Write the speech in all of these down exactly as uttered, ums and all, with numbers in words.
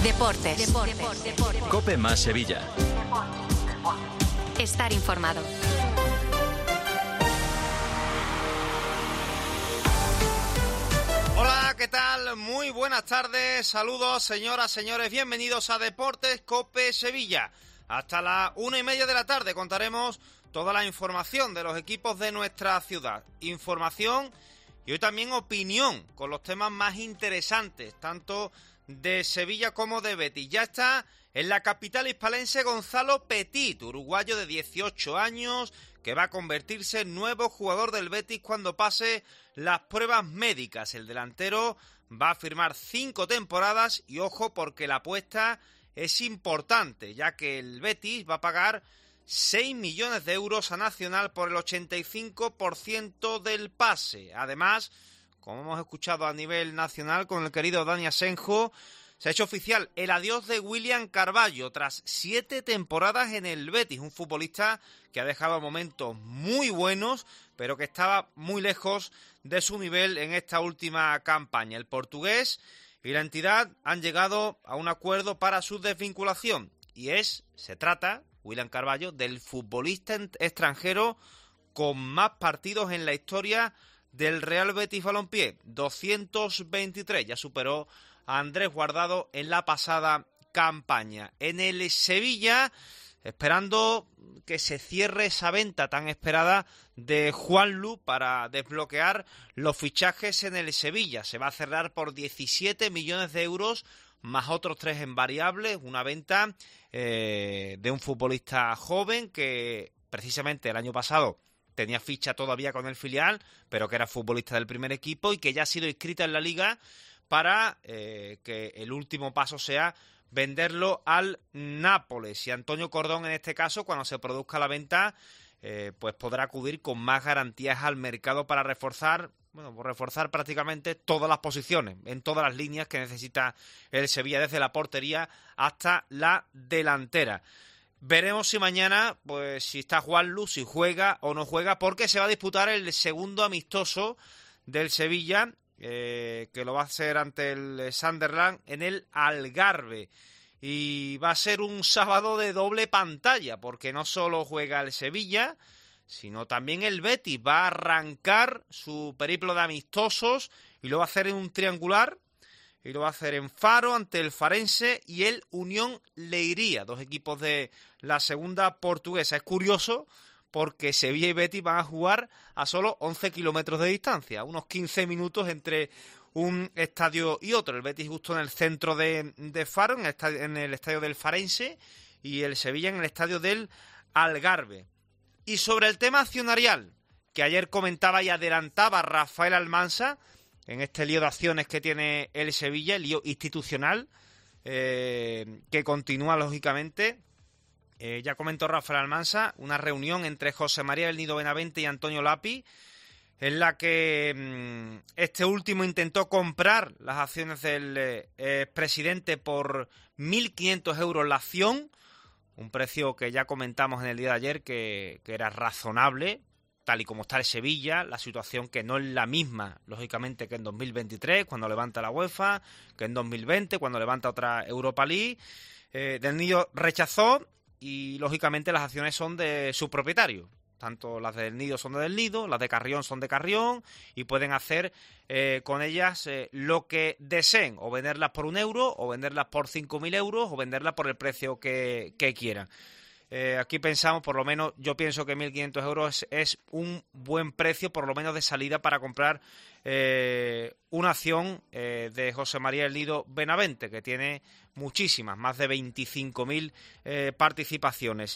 Deportes. Deportes. Deportes. Deportes. COPE más Sevilla. Estar informado. Hola, ¿qué tal? Muy buenas tardes, saludos señoras, señores, bienvenidos a Deportes COPE Sevilla. Hasta las una y media de la tarde contaremos toda la información de los equipos de nuestra ciudad. Información y hoy también opinión con los temas más interesantes, tanto de Sevilla como de Betis. Ya está en la capital hispalense Gonzalo Petit, uruguayo de dieciocho años, que va a convertirse en nuevo jugador del Betis cuando pase las pruebas médicas. El delantero va a firmar cinco temporadas y ojo porque la apuesta es importante, ya que el Betis va a pagar seis millones de euros a Nacional por el ochenta y cinco por ciento del pase. Además, como hemos escuchado a nivel nacional con el querido Dani Asenjo, se ha hecho oficial el adiós de William Carballo tras siete temporadas en el Betis, un futbolista que ha dejado momentos muy buenos, pero que estaba muy lejos de su nivel en esta última campaña. El portugués y la entidad han llegado a un acuerdo para su desvinculación y es, se trata, William Carballo, del futbolista extranjero con más partidos en la historia del Real Betis Balompié, doscientos veintitrés, ya superó a Andrés Guardado en la pasada campaña. En el Sevilla, esperando que se cierre esa venta tan esperada de Juanlu para desbloquear los fichajes en el Sevilla. Se va a cerrar por diecisiete millones de euros, más otros tres en variables, una venta eh, de un futbolista joven que precisamente el año pasado tenía ficha todavía con el filial, pero que era futbolista del primer equipo y que ya ha sido inscrita en la Liga para eh, que el último paso sea venderlo al Nápoles. Y Antonio Cordón, en este caso, cuando se produzca la venta, eh, pues podrá acudir con más garantías al mercado para reforzar, bueno, reforzar prácticamente todas las posiciones, en todas las líneas que necesita el Sevilla, desde la portería hasta la delantera. Veremos si mañana, pues si está Juanlu, si juega o no juega, porque se va a disputar el segundo amistoso del Sevilla, eh, que lo va a hacer ante el Sunderland en el Algarve. Y va a ser un sábado de doble pantalla, porque no solo juega el Sevilla, sino también el Betis va a arrancar su periplo de amistosos y lo va a hacer en un triangular. Y lo va a hacer en Faro ante el Farense y el Unión Leiria, dos equipos de la segunda portuguesa. Es curioso porque Sevilla y Betis van a jugar a solo once kilómetros de distancia, unos quince minutos entre un estadio y otro. El Betis justo en el centro de, de Faro, en el, estadio, en el estadio del Farense, y el Sevilla en el estadio del Algarve. Y sobre el tema accionarial, que ayer comentaba y adelantaba Rafael Almansa, en este lío de acciones que tiene el Sevilla, el lío institucional, eh, que continúa lógicamente. Eh, ya comentó Rafael Almansa, una reunión entre José María del Nido Benavente y Antonio Lapi, en la que mmm, este último intentó comprar las acciones del eh, presidente por mil quinientos euros la acción, un precio que ya comentamos en el día de ayer que, que era razonable, tal y como está el Sevilla, la situación que no es la misma, lógicamente, que en dos mil veintitrés, cuando levanta la UEFA, que en dos mil veinte, cuando levanta otra Europa League. Eh, Del Nido rechazó y, lógicamente, las acciones son de su propietario. Tanto las del Nido son de Del Nido, las de Carrión son de Carrión y pueden hacer eh, con ellas eh, lo que deseen, o venderlas por un euro, o venderlas por cinco mil euros, o venderlas por el precio que, que quieran. Eh, aquí pensamos, por lo menos, yo pienso que mil quinientos euros es, es un buen precio, por lo menos de salida, para comprar eh, una acción eh, de José María del Nido Benavente, que tiene muchísimas, más de veinticinco mil eh, participaciones.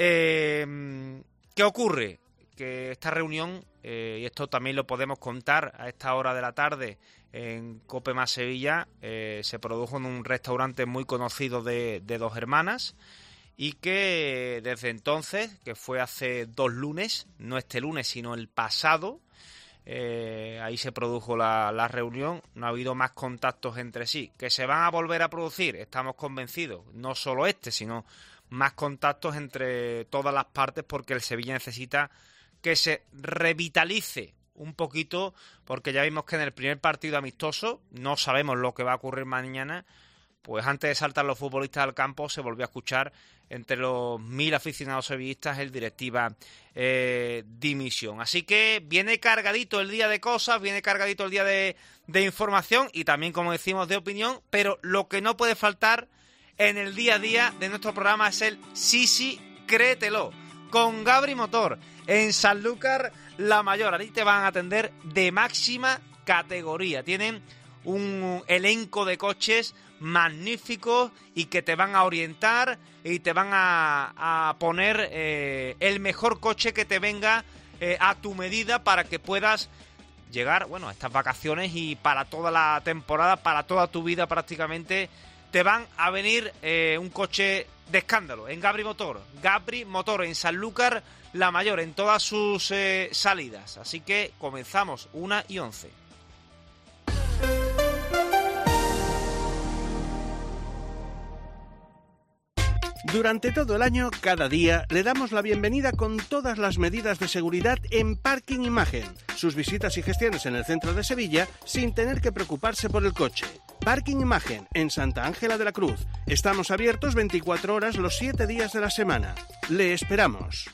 Eh, ¿Qué ocurre? Que esta reunión, eh, y esto también lo podemos contar a esta hora de la tarde en COPE más Sevilla, eh, se produjo en un restaurante muy conocido de, de Dos Hermanas, y que desde entonces, que fue hace dos lunes, no este lunes sino el pasado, eh, ahí se produjo la, la reunión, no ha habido más contactos entre sí. ¿Que se van a volver a producir? Estamos convencidos, no solo este, sino más contactos entre todas las partes, porque el Sevilla necesita que se revitalice un poquito, porque ya vimos que en el primer partido amistoso, no sabemos lo que va a ocurrir mañana, pues antes de saltar los futbolistas al campo se volvió a escuchar entre los mil aficionados sevillistas el directiva eh, dimisión. Así que viene cargadito el día de cosas, viene cargadito el día de, de información y también, como decimos, de opinión, pero lo que no puede faltar en el día a día de nuestro programa es el Sí, sí, créetelo, con Gabri Motor en Sanlúcar La Mayor. Ahí te van a atender de máxima categoría. Tienen un elenco de coches magníficos y que te van a orientar y te van a, a poner eh, el mejor coche que te venga eh, a tu medida para que puedas llegar, bueno, a estas vacaciones y para toda la temporada, para toda tu vida prácticamente, te van a venir eh, un coche de escándalo en Gabri Motor. Gabri Motor en Sanlúcar La Mayor, en todas sus eh, salidas. Así que comenzamos, una y once. Durante todo el año, cada día, le damos la bienvenida con todas las medidas de seguridad en Parking Imagen. Sus visitas y gestiones en el centro de Sevilla sin tener que preocuparse por el coche. Parking Imagen, en Santa Ángela de la Cruz. Estamos abiertos veinticuatro horas los siete días de la semana. Le esperamos.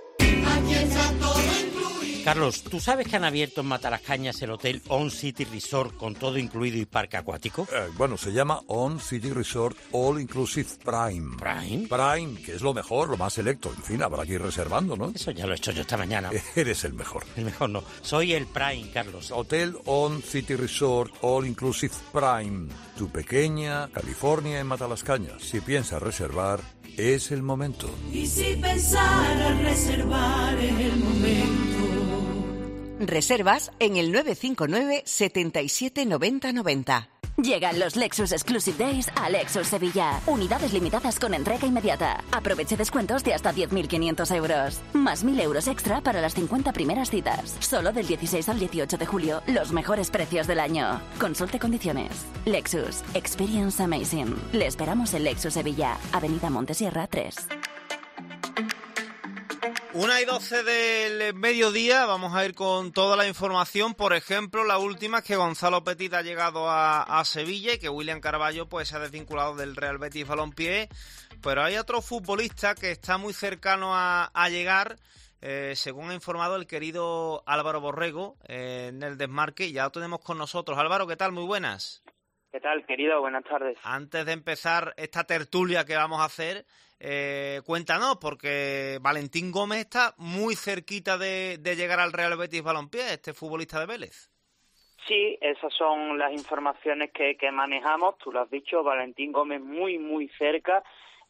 Carlos, ¿tú sabes que han abierto en Matalascañas el hotel On City Resort con todo incluido y parque acuático? Eh, bueno, se llama On City Resort All Inclusive Prime. ¿Prime? Prime, que es lo mejor, lo más selecto. En fin, habrá que ir reservando, ¿no? Eso ya lo he hecho yo esta mañana. Eres el mejor. El mejor no, soy el Prime, Carlos. Hotel On City Resort All Inclusive Prime. Tu pequeña California en Matalascañas. Si piensas reservar, es el momento. Y si pensar reservar es el momento. Reservas en el nueve cinco nueve, setenta y siete, noventa, noventa. Llegan los Lexus Exclusive Days a Lexus Sevilla. Unidades limitadas con entrega inmediata. Aproveche descuentos de hasta diez mil quinientos euros. Más mil euros extra para las cincuenta primeras citas. Solo del dieciséis al dieciocho de julio, los mejores precios del año. Consulte condiciones. Lexus. Experience Amazing. Le esperamos en Lexus Sevilla, Avenida Montesierra tres. Una y doce del mediodía, vamos a ir con toda la información. Por ejemplo, la última es que Gonzalo Petit ha llegado a, a Sevilla y que William Carballo pues se ha desvinculado del Real Betis Balompié. Pero hay otro futbolista que está muy cercano a, a llegar, eh, según ha informado el querido Álvaro Borrego eh, en el Desmarque. Ya lo tenemos con nosotros. Álvaro, ¿qué tal? Muy buenas. ¿Qué tal, querido? Buenas tardes. Antes de empezar esta tertulia que vamos a hacer, eh, cuéntanos, porque Valentín Gómez está muy cerquita de, de llegar al Real Betis Balompié, este futbolista de Vélez. Sí, esas son las informaciones que, que manejamos. Tú lo has dicho, Valentín Gómez muy, muy cerca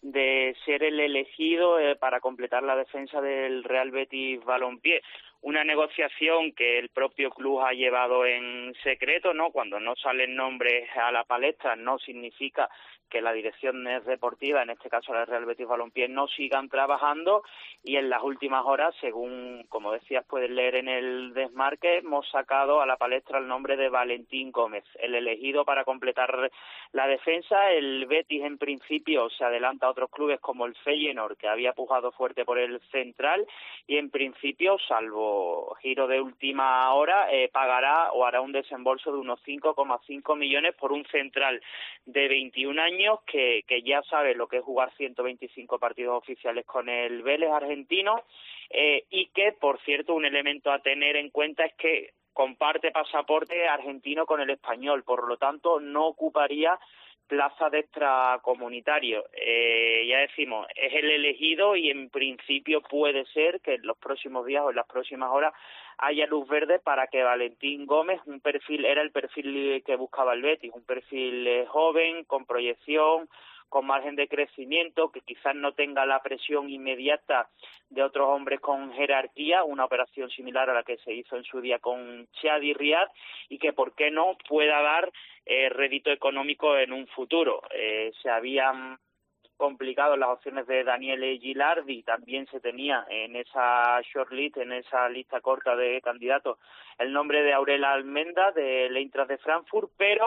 de ser el elegido eh, para completar la defensa del Real Betis Balompié. Una negociación que el propio club ha llevado en secreto, ¿no? Cuando no salen nombres a la palestra no significa que la dirección deportiva, en este caso la Real Betis Balompié, no sigan trabajando, y en las últimas horas, según, como decías, puedes leer en el Desmarque, hemos sacado a la palestra el nombre de Valentín Gómez, el elegido para completar la defensa. El Betis, en principio, se adelanta a otros clubes como el Feyenoord, que había pujado fuerte por el central, y en principio, salvo giro de última hora, eh, pagará o hará un desembolso de unos cinco coma cinco millones por un central de veintiún años que, que ya sabe lo que es jugar ciento veinticinco partidos oficiales con el Vélez argentino, eh, y que, por cierto, un elemento a tener en cuenta es que comparte pasaporte argentino con el español, por lo tanto no ocuparía plaza de extracomunitario. Eh, ya decimos, es el elegido y en principio puede ser que en los próximos días o en las próximas horas haya luz verde para que Valentín Gómez, un perfil, era el perfil que buscaba el Betis, un perfil eh, joven, con proyección, con margen de crecimiento, que quizás no tenga la presión inmediata de otros hombres con jerarquía, una operación similar a la que se hizo en su día con Chadi Riad, y que, ¿por qué no?, pueda dar eh, rédito económico en un futuro. Eh, se habían complicado las opciones de Daniele Gilardi, también se tenía en esa shortlist, en esa lista corta de candidatos, el nombre de Aurel Almenda del Eintracht de Frankfurt, pero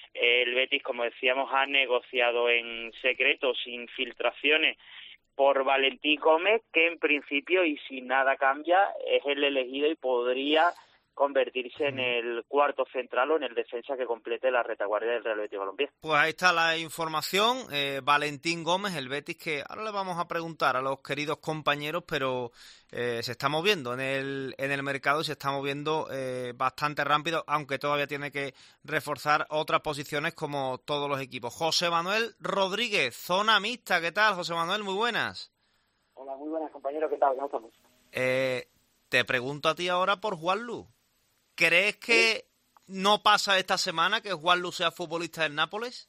el Betis, como decíamos, ha negociado en secreto, sin filtraciones, por Valentín Gómez, que en principio, y si nada cambia, es el elegido y podría convertirse en el cuarto central o en el defensa que complete la retaguardia del Real Betis Balompié. Pues ahí está la información. Eh, Valentín Gómez, el Betis, que ahora le vamos a preguntar a los queridos compañeros, pero eh, se está moviendo en el en el mercado y se está moviendo eh, bastante rápido, aunque todavía tiene que reforzar otras posiciones como todos los equipos. José Manuel Rodríguez, Zona Mixta. ¿Qué tal, José Manuel? Muy buenas. Hola, muy buenas, compañero. ¿Qué tal? ¿Cómo estamos? Eh, te pregunto a ti ahora por Juanlu. ¿Crees que no pasa esta semana que Juanlu sea futbolista del Nápoles?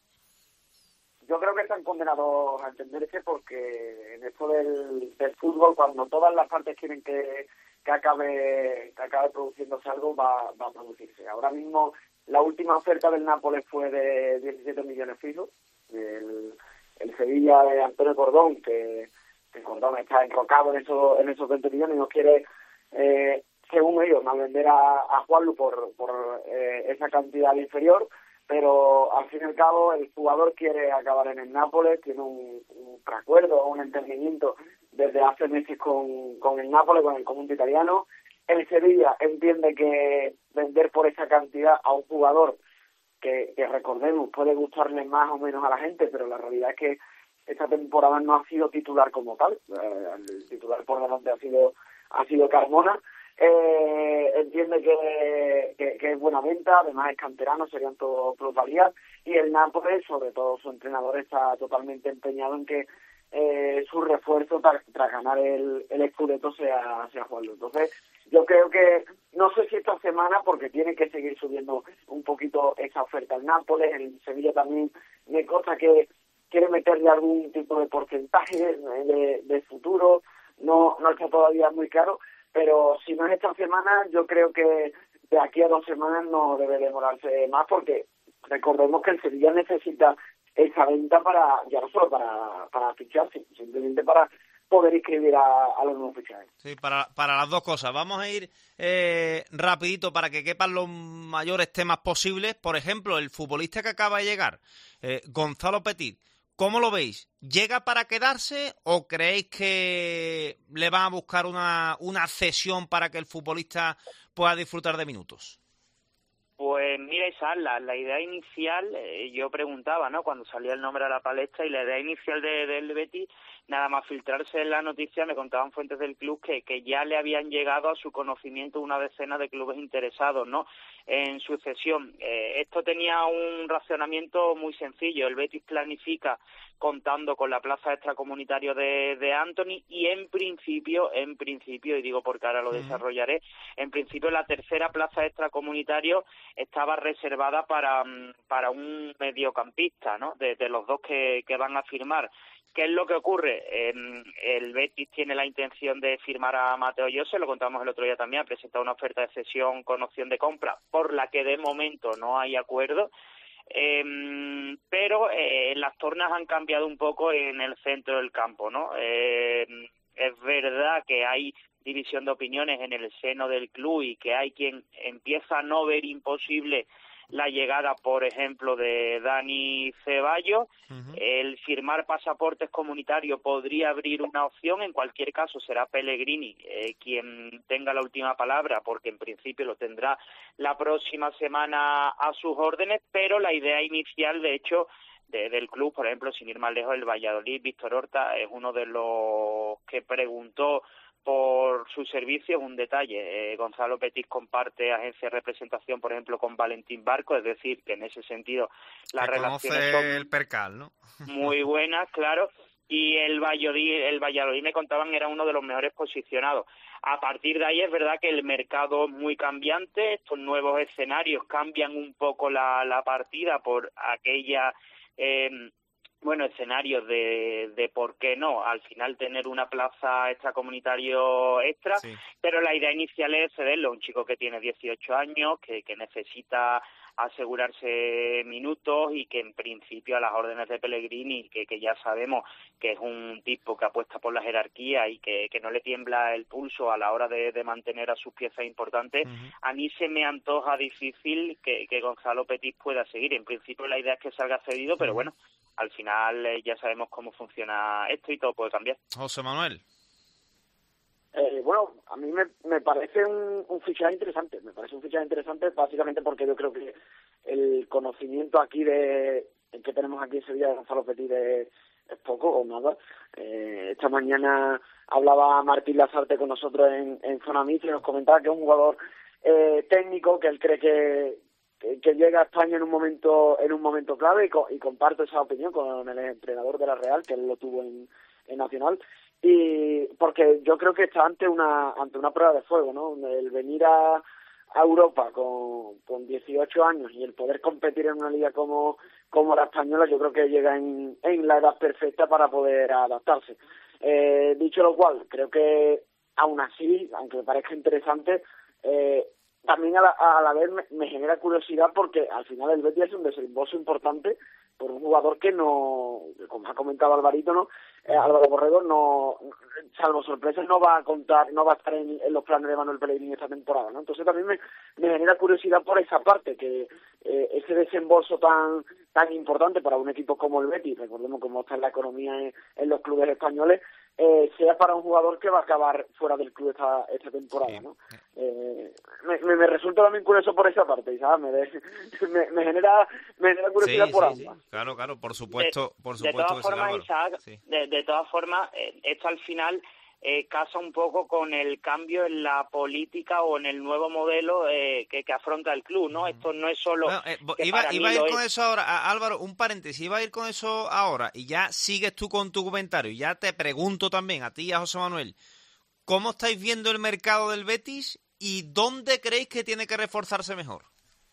Yo creo que están condenados a entenderse porque en esto del, del fútbol, cuando todas las partes quieren que, que acabe que acabe produciéndose algo, va, va a producirse. Ahora mismo, la última oferta del Nápoles fue de diecisiete millones fijos. El, el Sevilla de Antonio Cordón, que, que Cordón está enrocado en esos, en esos veinte millones y no quiere... Eh, según ellos, a vender a, a Juanlu por, por eh, esa cantidad inferior, pero al fin y al cabo el jugador quiere acabar en el Nápoles, tiene un, un preacuerdo, un entendimiento desde hace meses con, con el Nápoles, con el conjunto italiano. El Sevilla entiende que vender por esa cantidad a un jugador que, que recordemos, puede gustarle más o menos a la gente, pero la realidad es que esta temporada no ha sido titular como tal. Eh, el titular por delante ha sido, ha sido Carmona. Eh, entiende que, que, que es buena venta, además es canterano, serían todo plusvalías, y el Nápoles, sobre todo su entrenador, está totalmente empeñado en que eh, su refuerzo tras, tras ganar el, el Scudetto sea, sea Juanlu. Entonces, yo creo que, no sé si esta semana, porque tiene que seguir subiendo un poquito esa oferta al Nápoles, en Sevilla también me consta que quiere meterle algún tipo de porcentaje de, de futuro, no, no está todavía muy claro. Pero si no es esta semana, yo creo que de aquí a dos semanas no debe demorarse más, porque recordemos que el Sevilla necesita esa venta para, ya no solo para, para fichar, simplemente para poder inscribir a, a los nuevos fichajes. Sí, para, para las dos cosas. Vamos a ir eh, rapidito para que quepan los mayores temas posibles. Por ejemplo, el futbolista que acaba de llegar, eh, Gonzalo Petit. ¿Cómo lo veis? ¿Llega para quedarse o creéis que le van a buscar una, una cesión para que el futbolista pueda disfrutar de minutos? Pues mira, esa la, la idea inicial, eh, yo preguntaba, ¿no?, cuando salía el nombre a la palestra, y la idea inicial de, del Betis, nada más filtrarse en la noticia, me contaban fuentes del club que, que ya le habían llegado a su conocimiento una decena de clubes interesados, ¿no?, en su cesión. Eh, esto tenía un racionamiento muy sencillo. El Betis planifica contando con la plaza extracomunitario de, de Antony, y en principio, en principio, y digo porque ahora lo uh-huh. desarrollaré, en principio la tercera plaza extracomunitario estaba reservada para, para un mediocampista, ¿no?, de, de los dos que, que van a firmar. ¿Qué es lo que ocurre? Eh, el Betis tiene la intención de firmar a Mateo José, lo contamos el otro día también, ha presentado una oferta de cesión con opción de compra, por la que de momento no hay acuerdo. Eh, pero eh, las tornas han cambiado un poco en el centro del campo, ¿no? Eh, es verdad que hay división de opiniones en el seno del club y que hay quien empieza a no ver imposible la llegada, por ejemplo, de Dani Ceballos. Uh-huh. El firmar pasaportes comunitarios podría abrir una opción. En cualquier caso, será Pellegrini eh, quien tenga la última palabra, porque en principio lo tendrá la próxima semana a sus órdenes, pero la idea inicial, de hecho, de, del club, por ejemplo, sin ir más lejos, el Valladolid, Víctor Horta, es uno de los que preguntó por sus servicios. Un detalle, eh, Gonzalo Petit comparte agencia de representación, por ejemplo, con Valentín Barco, es decir, que en ese sentido las que relaciones son el percal, ¿no? muy buenas, claro, y el Valladolid, el Valladolid me contaban era uno de los mejores posicionados. A partir de ahí es verdad que el mercado es muy cambiante, estos nuevos escenarios cambian un poco la, la partida por aquella... Eh, bueno, escenarios de, de por qué no, al final tener una plaza extracomunitario extra, sí. Pero la idea inicial es cederlo a un chico que tiene dieciocho años, que, que necesita asegurarse minutos y que en principio a las órdenes de Pellegrini, que, que ya sabemos que es un tipo que apuesta por la jerarquía y que, que no le tiembla el pulso a la hora de, de mantener a sus piezas importantes, uh-huh. A mí se me antoja difícil que, que Gonzalo Petit pueda seguir. En principio la idea es que salga cedido, pero uh-huh. Bueno, al final eh, ya sabemos cómo funciona esto y todo puede cambiar. José Manuel. Eh, bueno, a mí me, me parece un, un fichaje interesante, me parece un fichaje interesante básicamente porque yo creo que el conocimiento aquí de el que tenemos aquí en Sevilla de Gonzalo Petit es, es poco o nada. Eh, esta mañana hablaba Martín Lazarte con nosotros en, en Zona Mixta y nos comentaba que es un jugador eh, técnico, que él cree que, que, que llega a España en un momento en un momento clave y, co, y comparto esa opinión con el entrenador de la Real, que él lo tuvo en, en Nacional. Y porque yo creo que está ante una ante una prueba de fuego, ¿no? El venir a, a Europa con, con dieciocho años y el poder competir en una liga como como la española, yo creo que llega en, en la edad perfecta para poder adaptarse. Eh, dicho lo cual, creo que aún así, aunque me parezca interesante, eh, también a la, a la vez me, me genera curiosidad porque al final el Betis es un desembolso importante por un jugador que no, como ha comentado Alvarito, ¿no? Eh, Álvaro Borrego no, salvo sorpresas, no va a contar, no va a estar en, en los planes de Manuel Pellegrini esta temporada, ¿no? Entonces también me, me genera curiosidad por esa parte, que eh, ese desembolso tan tan importante para un equipo como el Betis, recordemos cómo está la economía en, en los clubes españoles, eh, sea para un jugador que va a acabar fuera del club esta, esta temporada, ¿no? Eh, me, me, me resulta también curioso por esa parte, ¿sabes? Me, de, me, me genera me genera curiosidad sí, por sí, ambas. Sí. Claro, claro, por supuesto, de, por supuesto. De todas que formas, sí, Isaac, sí. de, de todas formas, eh, esto al final eh, casa un poco con el cambio en la política o en el nuevo modelo eh, que, que afronta el club, ¿no? Esto no es solo... Bueno, eh, iba, iba a ir con es... eso ahora, a, Álvaro, un paréntesis, iba a ir con eso ahora y ya sigues tú con tu comentario. Ya te pregunto también a ti y a José Manuel, ¿cómo estáis viendo el mercado del Betis y dónde creéis que tiene que reforzarse mejor?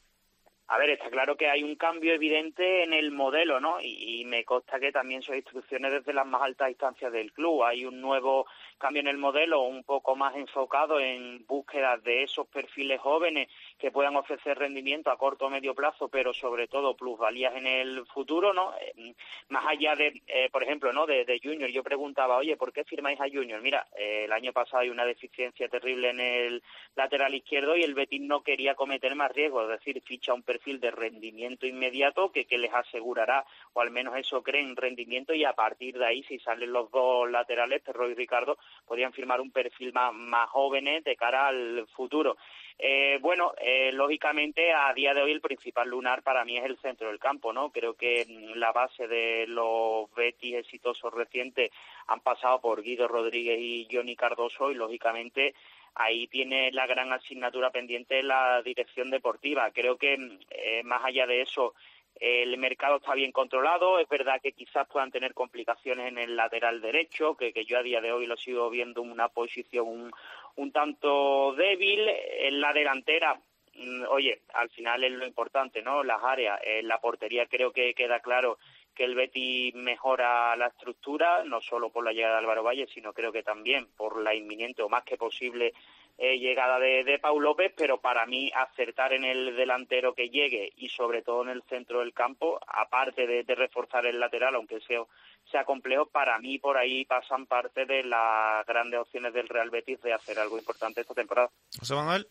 A ver, está claro que hay un cambio evidente en el modelo, ¿no? Y, y me consta que también son instrucciones desde las más altas instancias del club. Hay un nuevo cambio en el modelo, un poco más enfocado en búsqueda de esos perfiles jóvenes que puedan ofrecer rendimiento a corto o medio plazo, pero sobre todo plusvalías en el futuro, ¿no? Eh, más allá de, eh, por ejemplo, ¿no? De, de Junior, yo preguntaba, oye, ¿por qué firmáis a Junior? Mira, eh, el año pasado hay una deficiencia terrible en el lateral izquierdo y el Betis no quería cometer más riesgos, es decir, ficha un perfil de rendimiento inmediato que, que les asegurará, o al menos eso creen, rendimiento, y a partir de ahí, si salen los dos laterales, Perro y Ricardo, podrían firmar un perfil más, más jóvenes de cara al futuro. Eh, bueno, eh, lógicamente a día de hoy el principal lunar para mí es el centro del campo, ¿no? Creo que la base de los Betis exitosos recientes han pasado por Guido Rodríguez y Johnny Cardoso y lógicamente ahí tiene la gran asignatura pendiente la dirección deportiva. Creo que eh, más allá de eso el mercado está bien controlado. Es verdad que quizás puedan tener complicaciones en el lateral derecho, que, que yo a día de hoy lo sigo viendo una posición un, un tanto débil. En la delantera, oye, al final es lo importante, ¿no? Las áreas, en la portería creo que queda claro que el Betis mejora la estructura, no solo por la llegada de Álvaro Valle, sino creo que también por la inminente o más que posible eh, llegada de, de Pau López, pero para mí acertar en el delantero que llegue y sobre todo en el centro del campo, aparte de, de reforzar el lateral, aunque sea, sea complejo, para mí por ahí pasan parte de las grandes opciones del Real Betis de hacer algo importante esta temporada. José Manuel.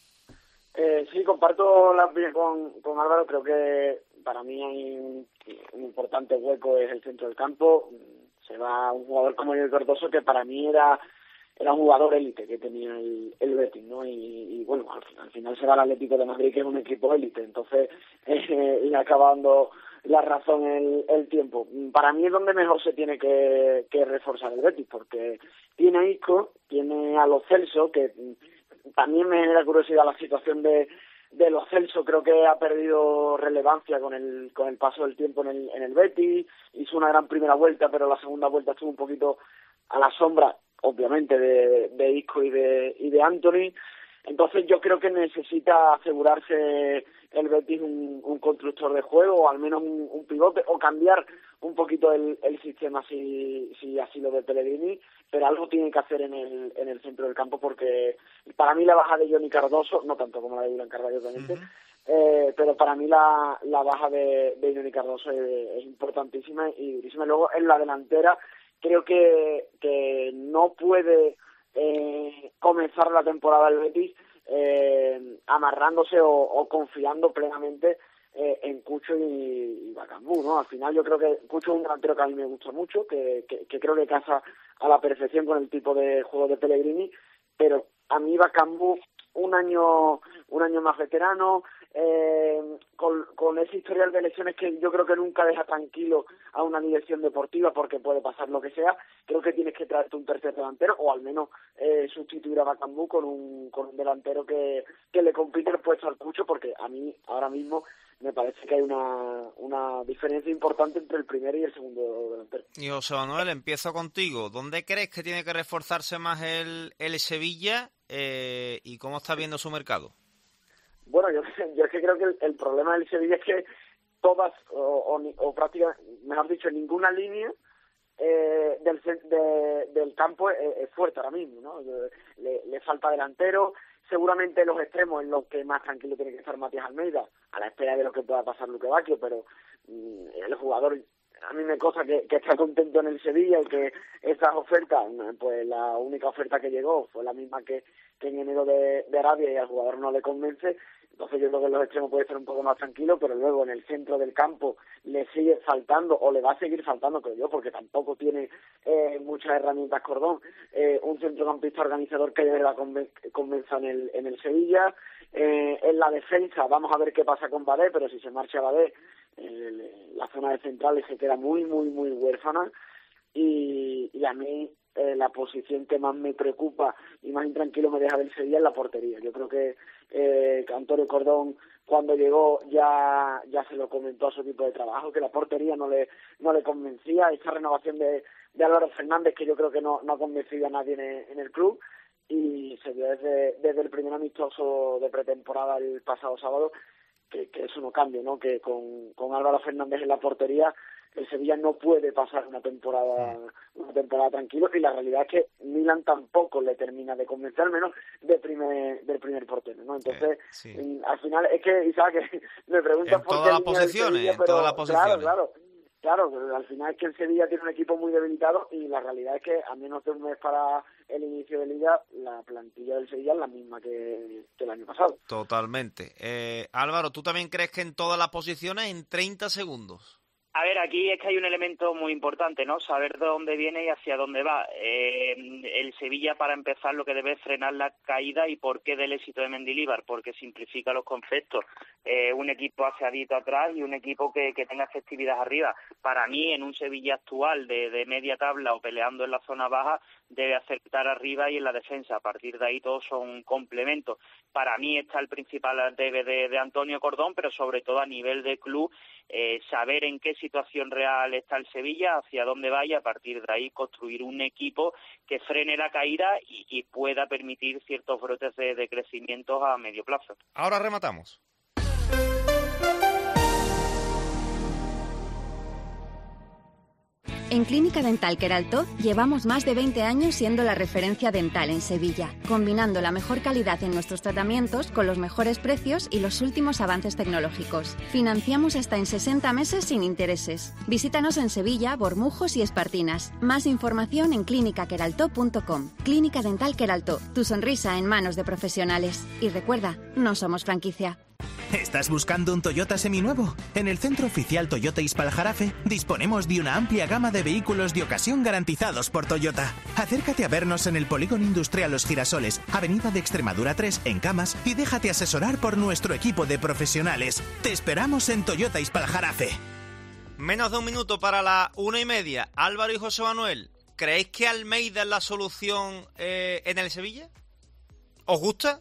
Eh, sí, comparto la opinión con, con Álvaro. Creo que para mí hay un, un importante hueco es el centro del campo. Se va un jugador como Johnny Cardoso, que para mí era era un jugador élite que tenía el, el Betis, ¿no? Y, y bueno, al, al final se va al Atlético de Madrid, que es un equipo élite. Entonces, eh, y acaba dando la razón el, el tiempo. Para mí es donde mejor se tiene que, que reforzar el Betis, porque tiene a Isco, tiene a Lo Celso, que también me genera curiosidad la situación de, de Lo Celso. Creo que ha perdido relevancia con el con el paso del tiempo en el, en el Betis. Hizo una gran primera vuelta, pero la segunda vuelta estuvo un poquito a la sombra, obviamente, de, de Isco y de, y de Anthony. Entonces yo creo que necesita asegurarse el Betis un, un constructor de juego, o al menos un, un pivote, o cambiar un poquito el, el sistema si, si así lo ve Pellegrini, pero algo tiene que hacer en el, en el centro del campo, porque para mí la baja de Johnny Cardoso, no tanto como la de William Carvalho, obviamente, uh-huh. eh, pero para mí la, la baja de, de Johnny Cardoso es, es importantísima y durísima. Luego en la delantera creo que, que no puede eh, comenzar la temporada del Betis eh, amarrándose o, o confiando plenamente eh, en Cucho y, y Bacambú, ¿no? ¿no? Al final yo creo que Cucho es un delantero que a mí me gusta mucho, que, que, que creo que casa a la perfección con el tipo de juego de Pellegrini, pero a mí Bakambu un año un año más veterano, eh, con, con ese historial de lesiones que yo creo que nunca deja tranquilo a una dirección deportiva porque puede pasar lo que sea. Creo que tienes que traerte un tercer delantero o al menos eh, sustituir a Bakambu con un con un delantero que, que le compite el puesto al Cucho, porque a mí ahora mismo me parece que hay una, una diferencia importante entre el primer y el segundo delantero. Y José Manuel, empiezo contigo. ¿Dónde crees que tiene que reforzarse más el, el Sevilla eh, y cómo está viendo su mercado? Bueno, yo, yo es que creo que el, el problema del Sevilla es que todas, o, o, o prácticamente, mejor dicho, ninguna línea eh, del, de, del campo es, es fuerte ahora mismo, ¿no? Le, le falta delantero. Seguramente los extremos en los que más tranquilo tiene que estar Matías Almeida, a la espera de lo que pueda pasar Luque Bacchio, pero mmm, el jugador, a mí me cosa que, que está contento en el Sevilla y que esas ofertas, pues la única oferta que llegó fue la misma que, que en enero de, de Arabia y al jugador no le convence. Entonces yo creo que en los extremos puede estar un poco más tranquilo, pero luego en el centro del campo le sigue faltando, o le va a seguir faltando, creo yo, porque tampoco tiene eh, muchas herramientas Cordón, eh, un centrocampista organizador que de verdad conven- convenza en el, en el Sevilla. Eh, en la defensa vamos a ver qué pasa con Badé, pero si se marcha Badé, eh, la zona de centrales se queda muy, muy, muy huérfana. Y, y a mí eh, la posición que más me preocupa y más intranquilo me deja del Sevilla es la portería. Yo creo que, eh, que Antonio Cordón, cuando llegó, ya ya se lo comentó a su equipo de trabajo, que la portería no le no le convencía. Esa renovación de, de Álvaro Fernández, que yo creo que no, no ha convencido a nadie en el, en el club, y se vio desde, desde el primer amistoso de pretemporada el pasado sábado que, que eso no cambia, ¿no? Que con, con Álvaro Fernández en la portería el Sevilla no puede pasar una temporada una temporada tranquilo, y la realidad es que Milan tampoco le termina de convencer, al menos de primer, del primer portero, ¿no? Entonces, eh, sí. en, al final es que, Isaac, que me preguntas por todas qué las posiciones, Sevilla, en pero, todas las posiciones. Claro, claro, claro, al final es que el Sevilla tiene un equipo muy debilitado, y la realidad es que a menos de un mes para el inicio de Liga, la plantilla del Sevilla es la misma que, que el año pasado. Totalmente. Eh, Álvaro, ¿tú también crees que en todas las posiciones en treinta segundos? A ver, aquí es que hay un elemento muy importante, ¿no? Saber de dónde viene y hacia dónde va. Eh, el Sevilla, para empezar, lo que debe es frenar la caída. ¿Y por qué del éxito de Mendilibar? Porque simplifica los conceptos. Eh, un equipo aseadito atrás y un equipo que, que tenga efectividad arriba. Para mí, en un Sevilla actual de, de media tabla o peleando en la zona baja, debe acertar arriba y en la defensa. A partir de ahí todos son complementos. Para mí está el principal debe de, de Antonio Cordón, pero sobre todo a nivel de club, eh, saber en qué situación real está el Sevilla, hacia dónde vaya, a partir de ahí construir un equipo que frene la caída y, y pueda permitir ciertos brotes de, de crecimiento a medio plazo. Ahora rematamos. En Clínica Dental Queraltó llevamos más de veinte años siendo la referencia dental en Sevilla, combinando la mejor calidad en nuestros tratamientos con los mejores precios y los últimos avances tecnológicos. Financiamos hasta en sesenta meses sin intereses. Visítanos en Sevilla, Bormujos y Espartinas. Más información en clínica queraltó punto com. Clínica Dental Queraltó, tu sonrisa en manos de profesionales. Y recuerda, no somos franquicia. ¿Estás buscando un Toyota seminuevo? En el Centro Oficial Toyota Ispaljarafe disponemos de una amplia gama de vehículos de ocasión garantizados por Toyota. Acércate a vernos en el Polígono Industrial Los Girasoles, Avenida de Extremadura tres, en Camas, y déjate asesorar por nuestro equipo de profesionales. Te esperamos en Toyota Ispaljarafe. Menos de un minuto para la una y media. Álvaro y José Manuel, ¿creéis que Almeida es la solución eh, en el Sevilla? ¿Os gusta?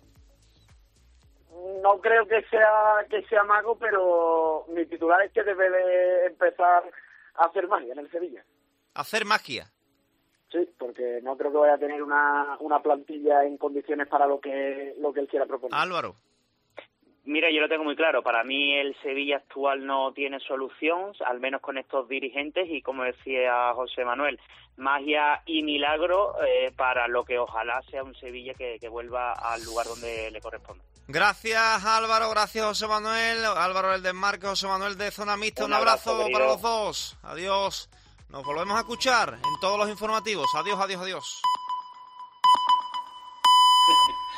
No creo que sea que sea mago, pero mi titular es que debe de empezar a hacer magia en el Sevilla. ¿Hacer magia? Sí, porque no creo que vaya a tener una, una plantilla en condiciones para lo que lo que él quiera proponer. Álvaro. Mira, yo lo tengo muy claro. Para mí el Sevilla actual no tiene solución, al menos con estos dirigentes, y como decía José Manuel, magia y milagro eh, para lo que ojalá sea un Sevilla que, que vuelva al lugar donde le corresponde. Gracias Álvaro, gracias José Manuel, Álvaro del Desmarque, José Manuel de Zona Mixta, un, un abrazo, abrazo para los dos, adiós, nos volvemos a escuchar en todos los informativos, adiós, adiós, adiós.